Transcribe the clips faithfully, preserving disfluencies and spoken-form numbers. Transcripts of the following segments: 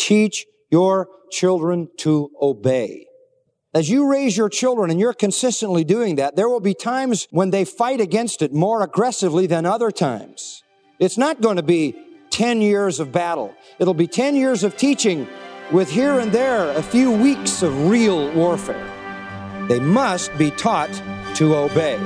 teach your children to obey. As you raise your children and you're consistently doing that, there will be times when they fight against it more aggressively than other times. It's not going to be ten years of battle. It'll be ten years of teaching with here and there a few weeks of real warfare. They must be taught to obey.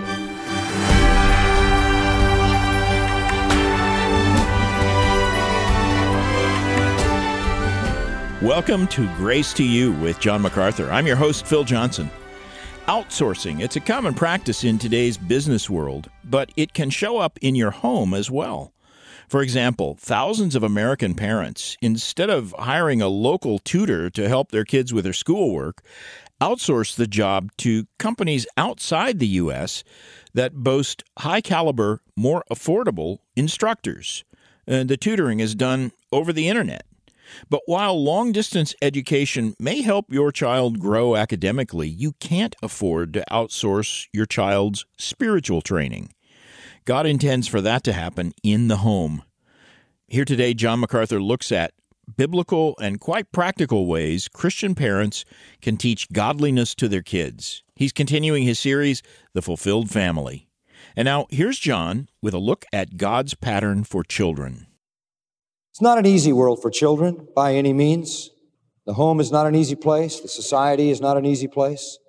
Welcome to Grace to You with John MacArthur. I'm your host, Phil Johnson. Outsourcing, it's a common practice in today's business world, but it can show up in your home as well. For example, thousands of American parents, instead of hiring a local tutor to help their kids with their schoolwork, outsource the job to companies outside the U S that boast high-caliber, more affordable instructors. And the tutoring is done over the internet. But while long-distance education may help your child grow academically, you can't afford to outsource your child's spiritual training. God intends for that to happen in the home. Here today, John MacArthur looks at biblical and quite practical ways Christian parents can teach godliness to their kids. He's continuing his series, The Fulfilled Family. And now, here's John with a look at God's pattern for children. It's not an easy world for children by any means. The home is not an easy place. The society is not an easy place.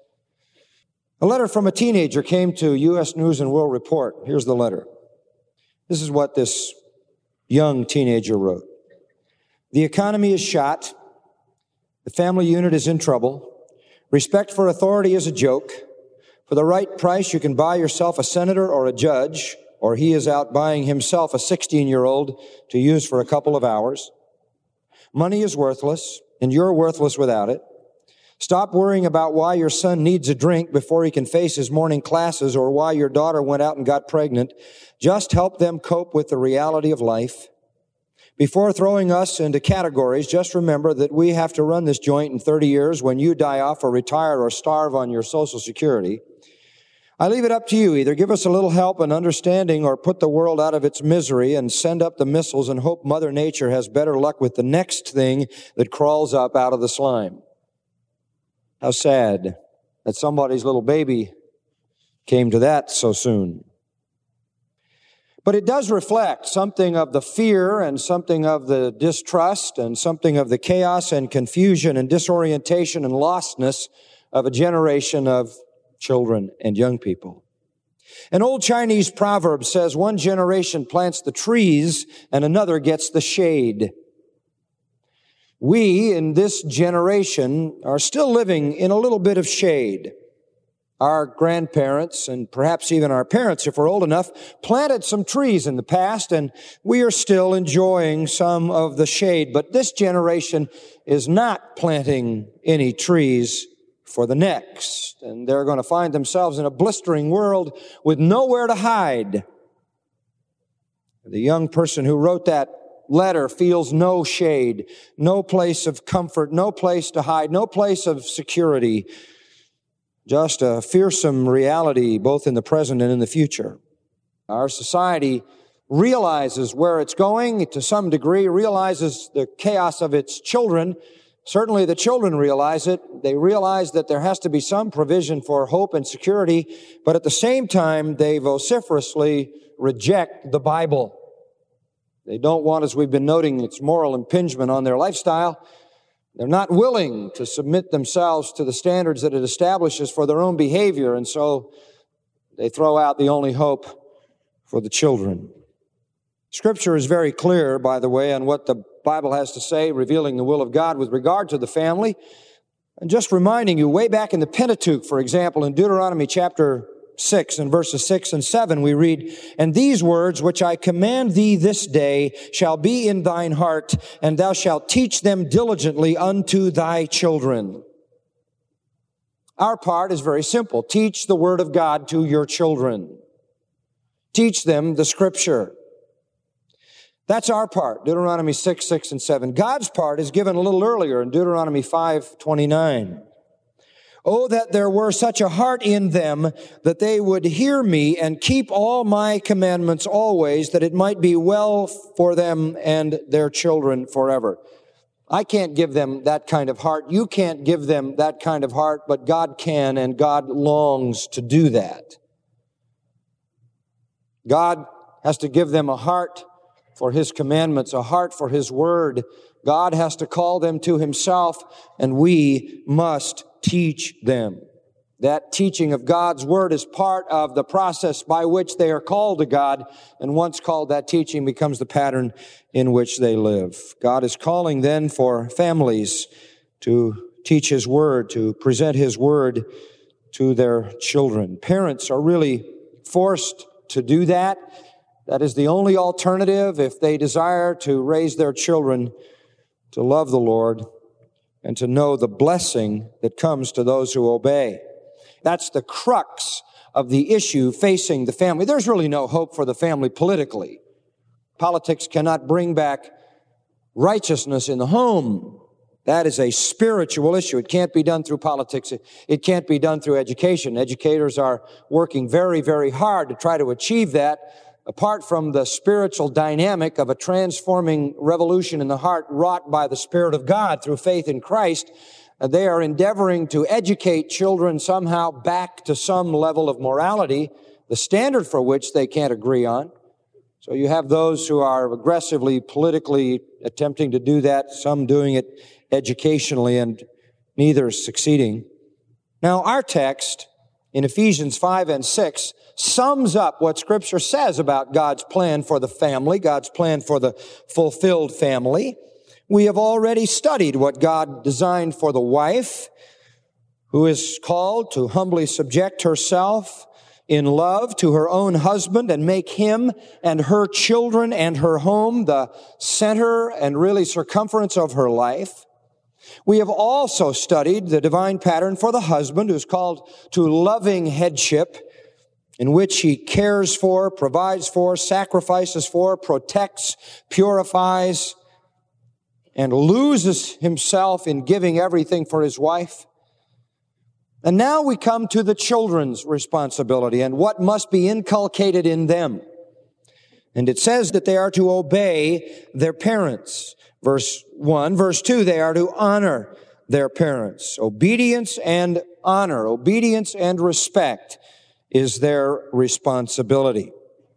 A letter from a teenager came to U S News and World Report. Here's the letter. This is what this young teenager wrote. The economy is shot. The family unit is in trouble. Respect for authority is a joke. For the right price, you can buy yourself a senator or a judge, or he is out buying himself a sixteen-year-old to use for a couple of hours. Money is worthless, and you're worthless without it. Stop worrying about why your son needs a drink before he can face his morning classes or why your daughter went out and got pregnant. Just help them cope with the reality of life. Before throwing us into categories, just remember that we have to run this joint in thirty years when you die off or retire or starve on your Social Security. I leave it up to you. Either give us a little help and understanding or put the world out of its misery and send up the missiles and hope Mother Nature has better luck with the next thing that crawls up out of the slime. How sad that somebody's little baby came to that so soon. But it does reflect something of the fear and something of the distrust and something of the chaos and confusion and disorientation and lostness of a generation of children and young people. An old Chinese proverb says one generation plants the trees and another gets the shade. We in this generation are still living in a little bit of shade. Our grandparents and perhaps even our parents, if we're old enough, planted some trees in the past, and we are still enjoying some of the shade. But this generation is not planting any trees for the next, and they're going to find themselves in a blistering world with nowhere to hide. The young person who wrote that letter feels no shade, no place of comfort, no place to hide, no place of security, just a fearsome reality both in the present and in the future. Our society realizes where it's going to some degree, realizes the chaos of its children. Certainly the children realize it. They realize that there has to be some provision for hope and security, but at the same time, they vociferously reject the Bible. They don't want, as we've been noting, its moral impingement on their lifestyle. They're not willing to submit themselves to the standards that it establishes for their own behavior, and so they throw out the only hope for the children. Scripture is very clear, by the way, on what the Bible has to say, revealing the will of God with regard to the family. And just reminding you, way back in the Pentateuch, for example, in Deuteronomy chapter six and verses six and seven, we read, "And these words which I command thee this day shall be in thine heart, and thou shalt teach them diligently unto thy children." Our part is very simple. Teach the Word of God to your children. Teach them the Scripture. That's our part, Deuteronomy six, six, and seven. God's part is given a little earlier in Deuteronomy five, twenty-nine. "Oh, that there were such a heart in them that they would hear me and keep all my commandments always, that it might be well for them and their children forever." I can't give them that kind of heart. You can't give them that kind of heart, but God can, and God longs to do that. God has to give them a heart for His commandments, a heart for His word. God has to call them to Himself, and we must teach them. That teaching of God's word is part of the process by which they are called to God, and once called, that teaching becomes the pattern in which they live. God is calling then for families to teach His word, to present His word to their children. Parents are really forced to do that. That is the only alternative if they desire to raise their children to love the Lord and to know the blessing that comes to those who obey. That's the crux of the issue facing the family. There's really no hope for the family politically. Politics cannot bring back righteousness in the home. That is a spiritual issue. It can't be done through politics. It can't be done through education. Educators are working very, very hard to try to achieve that. Apart from the spiritual dynamic of a transforming revolution in the heart wrought by the Spirit of God through faith in Christ, they are endeavoring to educate children somehow back to some level of morality, the standard for which they can't agree on. So you have those who are aggressively, politically attempting to do that, some doing it educationally, and neither is succeeding. Now, our text in Ephesians five and six sums up what Scripture says about God's plan for the family, God's plan for the fulfilled family. We have already studied what God designed for the wife, who is called to humbly subject herself in love to her own husband and make him and her children and her home the center and really circumference of her life. We have also studied the divine pattern for the husband, who's called to loving headship, in which he cares for, provides for, sacrifices for, protects, purifies, and loses himself in giving everything for his wife. And now we come to the children's responsibility and what must be inculcated in them. And it says that they are to obey their parents. Verse one. Verse two, they are to honor their parents. Obedience and honor, obedience and respect is their responsibility.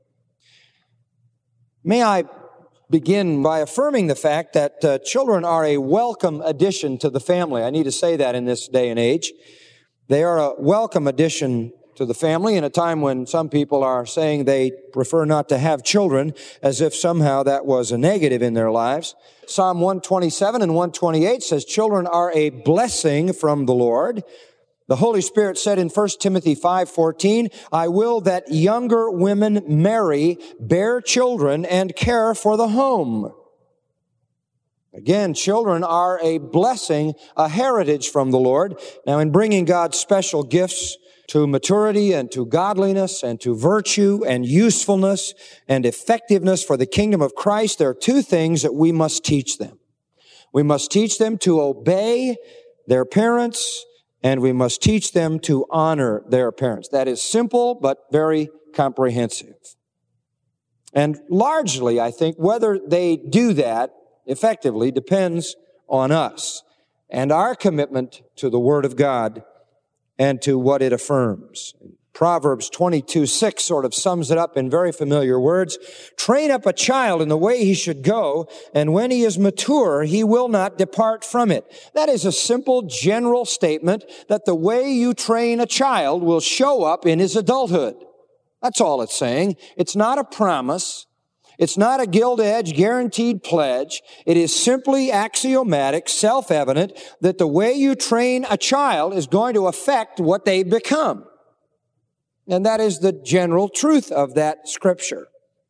May I begin by affirming the fact that uh, children are a welcome addition to the family. I need to say that in this day and age. They are a welcome addition to the family in a time when some people are saying they prefer not to have children, as if somehow that was a negative in their lives. Psalm one twenty-seven and one twenty-eight says, children are a blessing from the Lord. The Holy Spirit said in First Timothy five fourteen, I will that younger women marry, bear children, and care for the home. Again, children are a blessing, a heritage from the Lord. Now, in bringing God's special gifts to maturity and to godliness and to virtue and usefulness and effectiveness for the kingdom of Christ, there are two things that we must teach them. We must teach them to obey their parents, and we must teach them to honor their parents. That is simple, but very comprehensive. And largely, I think, whether they do that effectively depends on us and our commitment to the Word of God and to what it affirms. Proverbs twenty-two six sort of sums it up in very familiar words. Train up a child in the way he should go, and when he is mature, he will not depart from it. That is a simple general statement that the way you train a child will show up in his adulthood. That's all it's saying. It's not a promise. It's not a gilt-edged guaranteed pledge. It is simply axiomatic, self-evident, that the way you train a child is going to affect what they become. And that is the general truth of that scripture.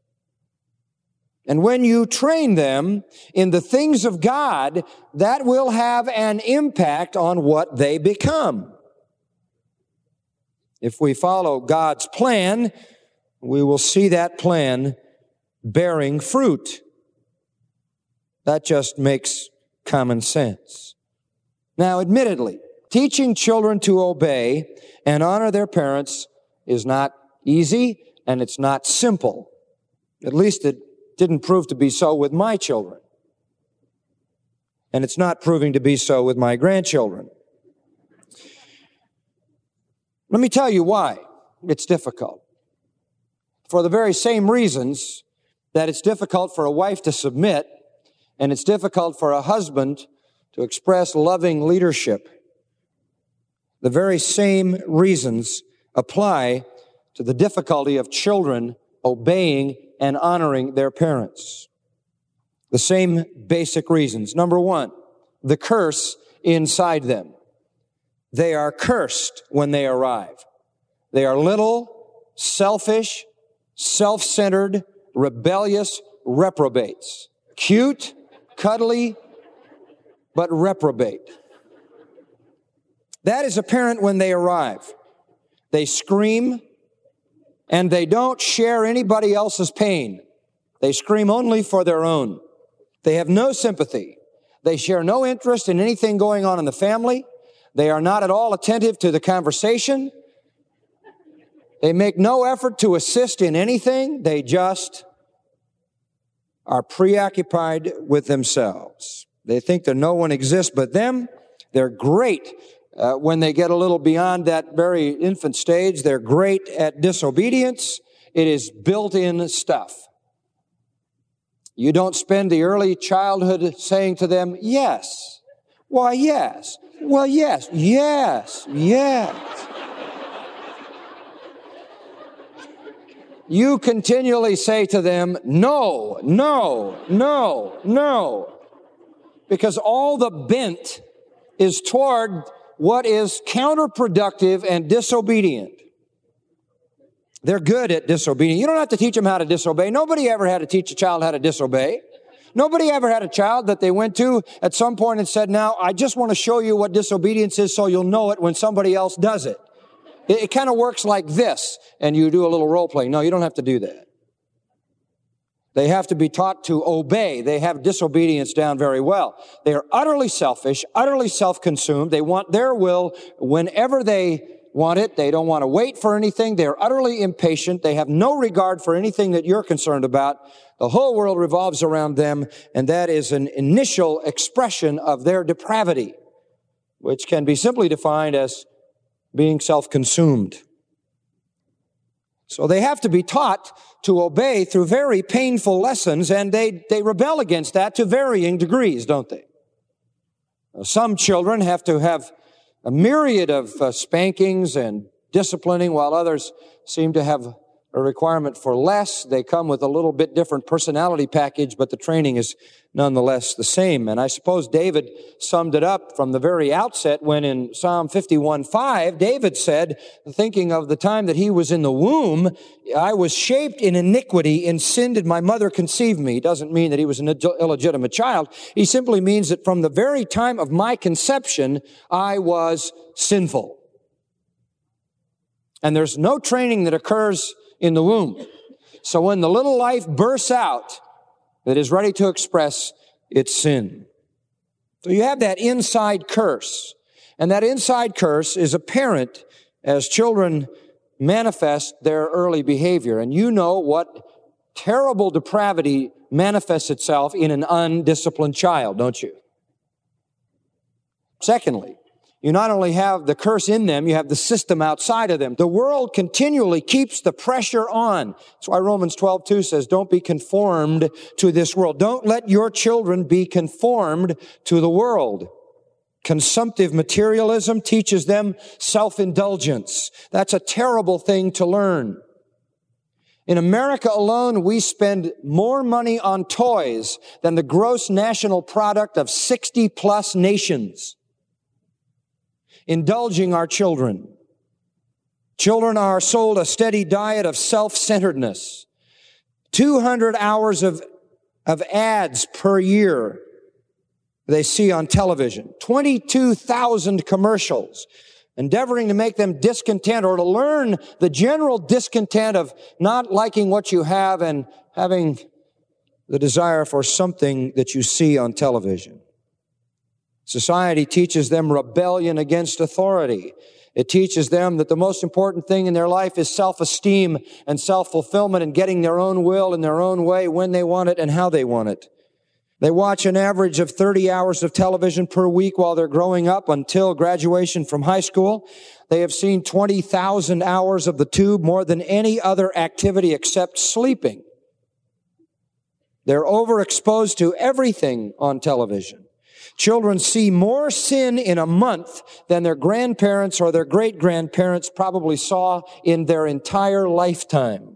And when you train them in the things of God, that will have an impact on what they become. If we follow God's plan, we will see that plan bearing fruit. That just makes common sense. Now, admittedly, teaching children to obey and honor their parents is not easy and it's not simple. At least it didn't prove to be so with my children. And it's not proving to be so with my grandchildren. Let me tell you why it's difficult. For the very same reasons that it's difficult for a wife to submit, and it's difficult for a husband to express loving leadership, the very same reasons apply to the difficulty of children obeying and honoring their parents. The same basic reasons. Number one, the curse inside them. They are cursed when they arrive. They are little, selfish, self-centered, rebellious reprobates. Cute, cuddly, but reprobate. That is apparent when they arrive. They scream, and they don't share anybody else's pain. They scream only for their own. They have no sympathy. They share no interest in anything going on in the family. They are not at all attentive to the conversation. They make no effort to assist in anything. They just are preoccupied with themselves. They think that no one exists but them. They're great uh, when they get a little beyond that very infant stage. They're great at disobedience. It is built-in stuff. You don't spend the early childhood saying to them, yes. Why, yes. Well, yes, yes, yes. You continually say to them, no, no, no, no. Because all the bent is toward what is counterproductive and disobedient. They're good at disobedience. You don't have to teach them how to disobey. Nobody ever had to teach a child how to disobey. Nobody ever had a child that they went to at some point and said, now, I just want to show you what disobedience is so you'll know it when somebody else does it. It, it kind of works like this, and you do a little role playing. No, you don't have to do that. They have to be taught to obey. They have disobedience down very well. They are utterly selfish, utterly self-consumed. They want their will whenever they want it. They don't want to wait for anything. They're utterly impatient. They have no regard for anything that you're concerned about. The whole world revolves around them, and that is an initial expression of their depravity, which can be simply defined as being self-consumed. So they have to be taught to obey through very painful lessons, and they, they rebel against that to varying degrees, don't they? Some children have to have a myriad of uh, spankings and disciplining, while others seem to have a requirement for less. They come with a little bit different personality package, but the training is nonetheless the same. And I suppose David summed it up from the very outset when in Psalm fifty-one five, David said, thinking of the time that he was in the womb, I was shaped in iniquity, in sin did my mother conceive me. He doesn't mean that he was an illegitimate child. He simply means that from the very time of my conception, I was sinful. And there's no training that occurs in the womb. So when the little life bursts out, it is ready to express its sin. So you have that inside curse. And that inside curse is apparent as children manifest their early behavior. And you know what terrible depravity manifests itself in an undisciplined child, don't you? Secondly, you not only have the curse in them, you have the system outside of them. The world continually keeps the pressure on. That's why Romans twelve two says, don't be conformed to this world. Don't let your children be conformed to the world. Consumptive materialism teaches them self-indulgence. That's a terrible thing to learn. In America alone, we spend more money on toys than the gross national product of sixty plus nations. Indulging our children. Children are sold a steady diet of self-centeredness. two hundred hours of, of ads per year they see on television. twenty-two thousand commercials, endeavoring to make them discontent or to learn the general discontent of not liking what you have and having the desire for something that you see on television. Society teaches them rebellion against authority. It teaches them that the most important thing in their life is self-esteem and self-fulfillment and getting their own will in their own way when they want it and how they want it. They watch an average of thirty hours of television per week while they're growing up until graduation from high school. They have seen twenty thousand hours of the tube, more than any other activity except sleeping. They're overexposed to everything on television. Children see more sin in a month than their grandparents or their great-grandparents probably saw in their entire lifetime.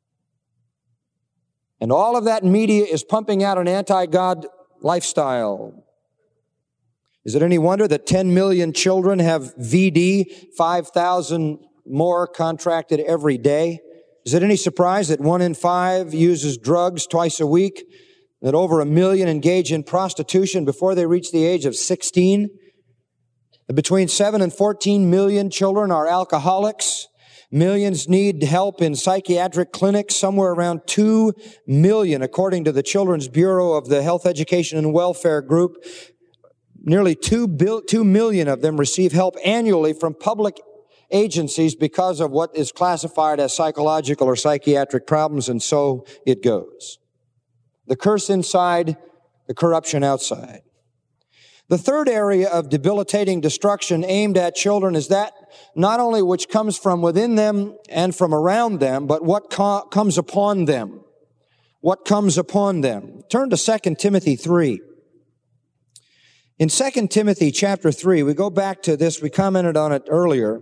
And all of that media is pumping out an anti-God lifestyle. Is it any wonder that ten million children have V D, five thousand more contracted every day? Is it any surprise that one in five uses drugs twice a week? That over a million engage in prostitution before they reach the age of sixteen? That between seven and fourteen million children are alcoholics? Millions need help in psychiatric clinics, somewhere around two million, according to the Children's Bureau of the Health, Education, and Welfare Group. Nearly two, bil- two million of them receive help annually from public agencies because of what is classified as psychological or psychiatric problems, and so it goes. The curse inside, the corruption outside. The third area of debilitating destruction aimed at children is that not only which comes from within them and from around them, but what co- comes upon them. What comes upon them. Turn to Second Timothy three. In Second Timothy chapter three, we go back to this, we commented on it earlier.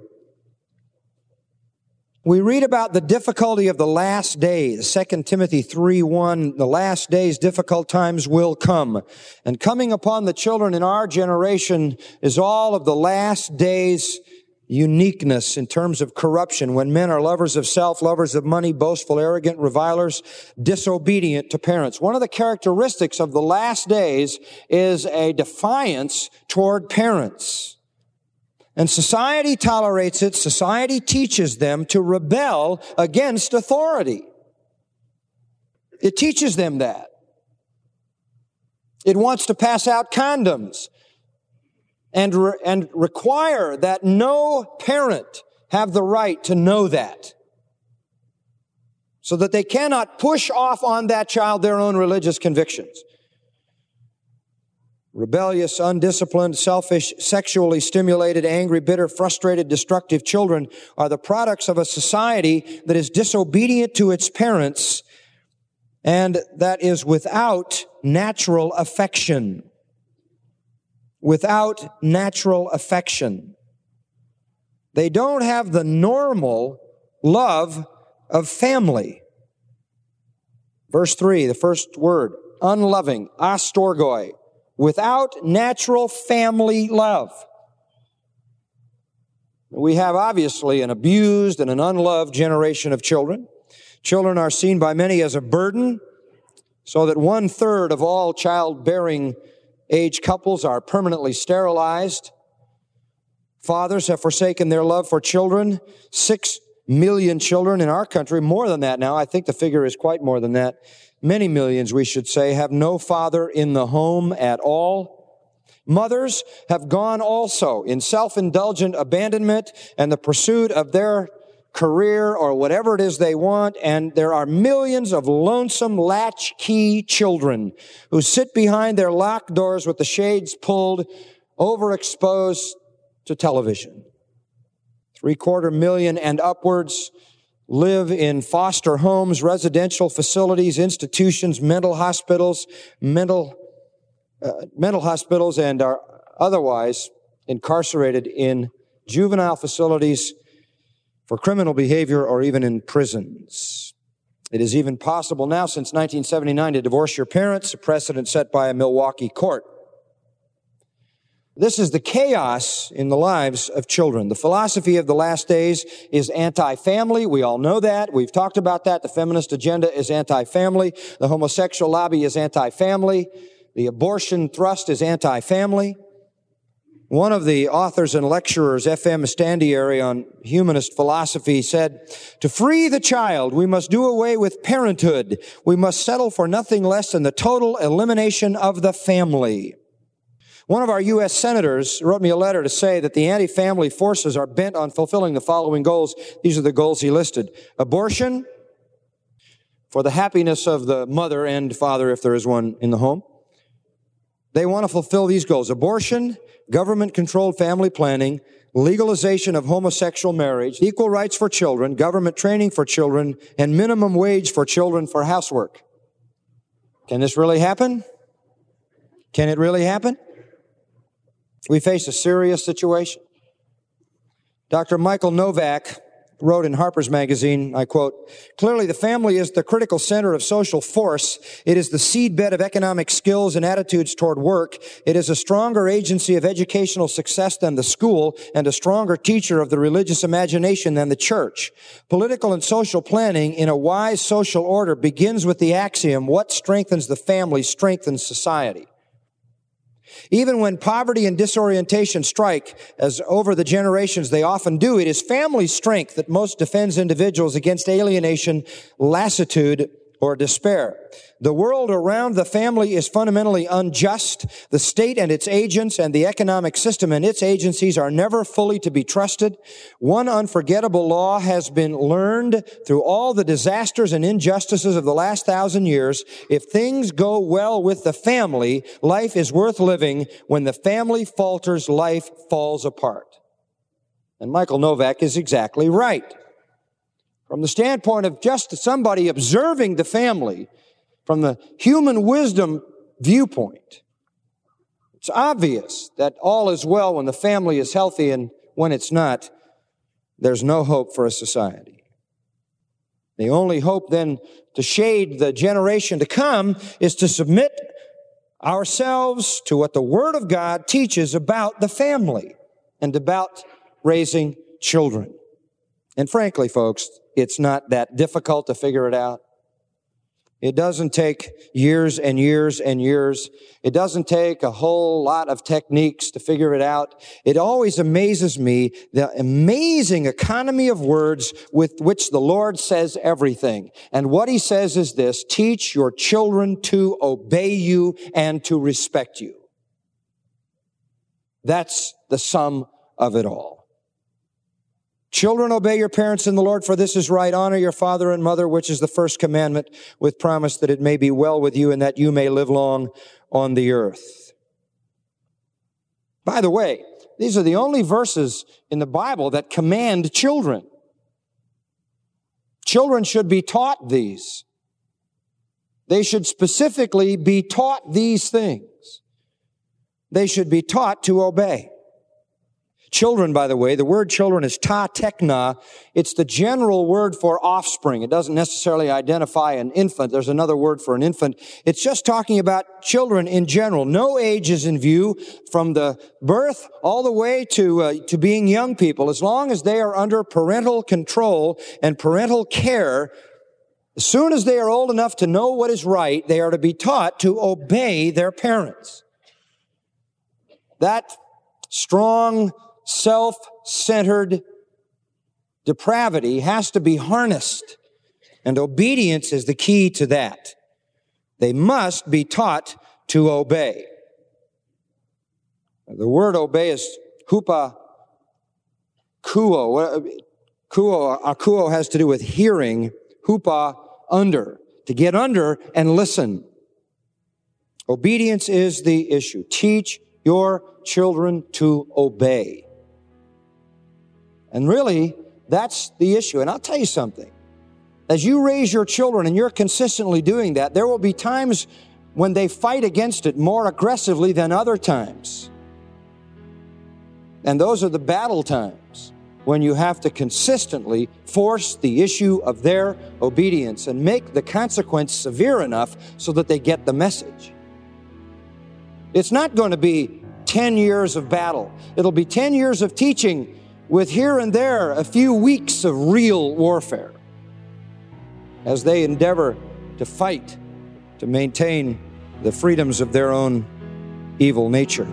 We read about the difficulty of the last days. Second Timothy three one, the last days, difficult times will come. And coming upon the children in our generation is all of the last days' uniqueness in terms of corruption, when men are lovers of self, lovers of money, boastful, arrogant, revilers, disobedient to parents. One of the characteristics of the last days is a defiance toward parents. And society tolerates it. Society teaches them to rebel against authority. It teaches them that. It wants to pass out condoms and, re- and require that no parent have the right to know that, so that they cannot push off on that child their own religious convictions. Rebellious, undisciplined, selfish, sexually stimulated, angry, bitter, frustrated, destructive children are the products of a society that is disobedient to its parents and that is without natural affection. Without natural affection. They don't have the normal love of family. Verse three, the first word, unloving, astorgoi. Without natural family love. We have obviously an abused and an unloved generation of children. Children are seen by many as a burden, so that one third of all childbearing age couples are permanently sterilized. Fathers have forsaken their love for children. Six million children in our country, more than that now, I think the figure is quite more than that. Many millions, we should say, have no father in the home at all. Mothers have gone also in self-indulgent abandonment and the pursuit of their career or whatever it is they want, and there are millions of lonesome latchkey children who sit behind their locked doors with the shades pulled, overexposed to television. Three-quarter million and upwards live in foster homes, residential facilities, institutions, mental hospitals, mental uh, mental hospitals, and are otherwise incarcerated in juvenile facilities for criminal behavior or even in prisons. It is even possible now, since nineteen seventy-nine, to divorce your parents, a precedent set by a Milwaukee court. This is the chaos in the lives of children. The philosophy of the last days is anti-family. We all know that. We've talked about that. The feminist agenda is anti-family. The homosexual lobby is anti-family. The abortion thrust is anti-family. One of the authors and lecturers, F M Standieri, on humanist philosophy said, "To free the child, we must do away with parenthood. We must settle for nothing less than the total elimination of the family." One of our U S senators wrote me a letter to say that the anti-family forces are bent on fulfilling the following goals. These are the goals he listed. Abortion, for the happiness of the mother and father, if there is one in the home. They want to fulfill these goals: abortion, government-controlled family planning, legalization of homosexual marriage, equal rights for children, government training for children, and minimum wage for children for housework. Can this really happen? Can it really happen? We face a serious situation. Doctor Michael Novak wrote in Harper's Magazine, I quote, "Clearly the family is the critical center of social force. It is the seedbed of economic skills and attitudes toward work. It is a stronger agency of educational success than the school and a stronger teacher of the religious imagination than the church. Political and social planning in a wise social order begins with the axiom, what strengthens the family strengthens society. Even when poverty and disorientation strike, as over the generations they often do, it is family strength that most defends individuals against alienation, lassitude, or despair. The world around the family is fundamentally unjust. The state and its agents and the economic system and its agencies are never fully to be trusted. One unforgettable law has been learned through all the disasters and injustices of the last thousand years. If things go well with the family, life is worth living. When the family falters, life falls apart." And Michael Novak is exactly right. From the standpoint of just somebody observing the family, from the human wisdom viewpoint, it's obvious that all is well when the family is healthy, and when it's not, there's no hope for a society. The only hope then to shade the generation to come is to submit ourselves to what the Word of God teaches about the family and about raising children. And frankly, folks, it's not that difficult to figure it out. It doesn't take years and years and years. It doesn't take a whole lot of techniques to figure it out. It always amazes me, the amazing economy of words with which the Lord says everything. And what He says is this: teach your children to obey you and to respect you. That's the sum of it all. Children, obey your parents in the Lord, for this is right. Honor your father and mother, which is the first commandment, with promise that it may be well with you and that you may live long on the earth. By the way, these are the only verses in the Bible that command children. Children should be taught these. They should specifically be taught these things. They should be taught to obey. Children, by the way, the word children is ta tekna. It's the general word for offspring. It doesn't necessarily identify an infant. There's another word for an infant. It's just talking about children in general. No age is in view from the birth all the way to, uh, to being young people. As long as they are under parental control and parental care, as soon as they are old enough to know what is right, they are to be taught to obey their parents. That strong, self-centered depravity has to be harnessed, and obedience is the key to that. They must be taught to obey. The word obey is hupa kuo. Kuo, akuo has to do with hearing, hupa, under, to get under and listen. Obedience is the issue. Teach your children to obey. And really, that's the issue. And I'll tell you something. As you raise your children and you're consistently doing that, there will be times when they fight against it more aggressively than other times. And those are the battle times when you have to consistently force the issue of their obedience and make the consequence severe enough so that they get the message. It's not going to be ten years of battle. It'll be ten years of teaching with here and there a few weeks of real warfare as they endeavor to fight to maintain the freedoms of their own evil nature.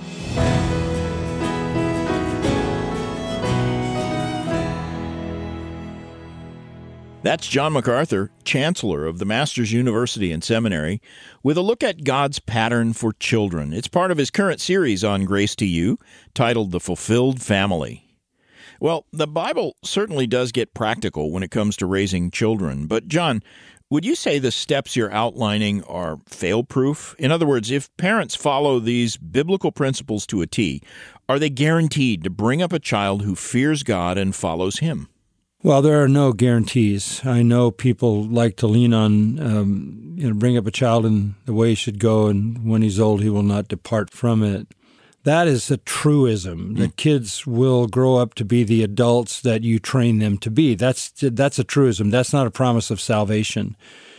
That's John MacArthur, Chancellor of the Masters University and Seminary, with a look at God's pattern for children. It's part of his current series on Grace to You, titled The Fulfilled Family. Well, the Bible certainly does get practical when it comes to raising children. But, John, Would you say the steps you're outlining are fail-proof? In other words, if parents follow these biblical principles to a T, are they guaranteed to bring up a child who fears God and follows Him? Well, there are no guarantees. I know people like to lean on, um, you know, bring up a child in the way he should go, and when he's old, he will not depart from it. That is a truism, that kids will grow up to be the adults that you train them to be. That's that's a truism. That's not a promise of salvation.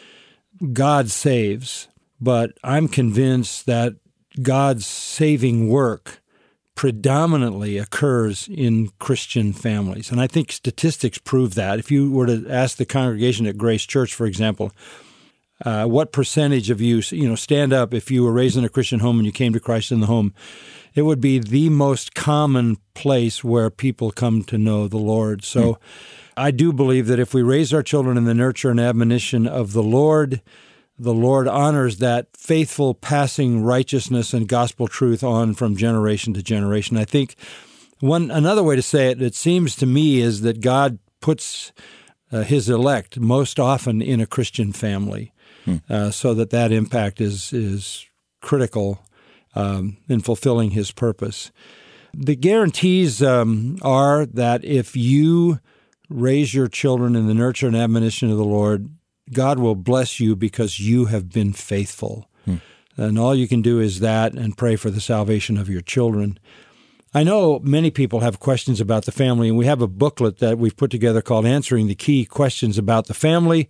God saves, but I'm convinced that God's saving work predominantly occurs in Christian families. And I think statistics prove that. If you were to ask the congregation at Grace Church, for example, uh, what percentage of you, you know, stand up if you were raised in a Christian home and you came to Christ in the home, it would be the most common place where people come to know the Lord. So mm. I do believe that if we raise our children in the nurture and admonition of the Lord, the Lord honors that faithful passing righteousness and gospel truth on from generation to generation. I think one another way to say it, it seems to me, is that God puts uh, His elect most often in a Christian family, hmm. uh, so that that impact is is critical um, in fulfilling His purpose. The guarantees um, are that if you raise your children in the nurture and admonition of the Lord, God will bless you because you have been faithful. Hmm. And all you can do is that and pray for the salvation of your children. I know many people have questions about the family, and we have a booklet that we've put together called Answering the Key Questions About the Family,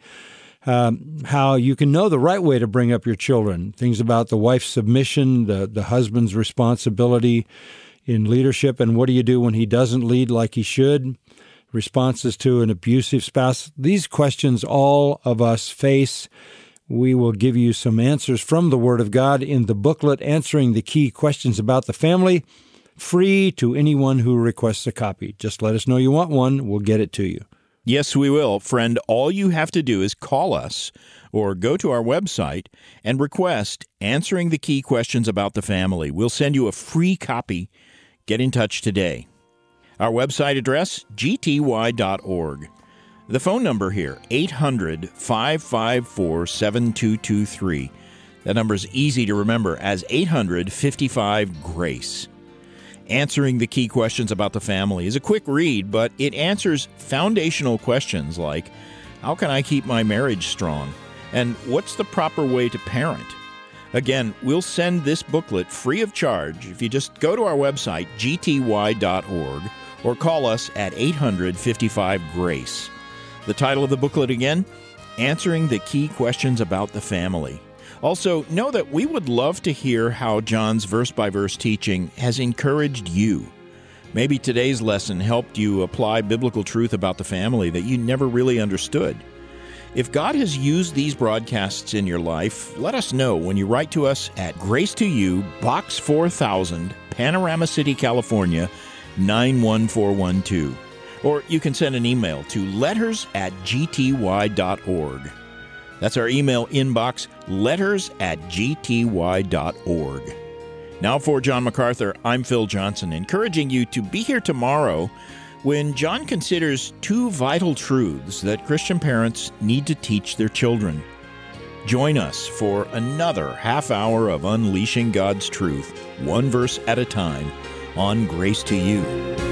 um, how you can know the right way to bring up your children, things about the wife's submission, the, the husband's responsibility in leadership, and what do you do when he doesn't lead like he should, responses to an abusive spouse. These questions all of us face. We will give you some answers from the Word of God in the booklet, Answering the Key Questions About the Family, free to anyone who requests a copy. Just let us know you want one. We'll get it to you. Yes, we will. Friend, all you have to do is call us or go to our website and request Answering the Key Questions About the Family. We'll send you a free copy. Get in touch today. Our website address, g t y dot org. The phone number here, eight hundred, five five four, seven two two three. That number is easy to remember as eight hundred, fifty-five, GRACE. Answering the Key Questions About the Family is a quick read, but it answers foundational questions like, how can I keep my marriage strong? And what's the proper way to parent? Again, we'll send this booklet free of charge if you just go to our website, g t y dot org, or call us at eight hundred, fifty-five, GRACE. The title of the booklet again, Answering the Key Questions About the Family. Also, know that we would love to hear how John's verse-by-verse teaching has encouraged you. Maybe today's lesson helped you apply biblical truth about the family that you never really understood. If God has used these broadcasts in your life, let us know when you write to us at Grace to You, Box four thousand, Panorama City, California, nine one four one two. Or you can send an email to letters at g t y dot org. That's our email inbox, letters at g t y dot org. Now for John MacArthur, I'm Phil Johnson, encouraging you to be here tomorrow when John considers two vital truths that Christian parents need to teach their children. Join us for another half hour of unleashing God's truth, one verse at a time, on Grace to You.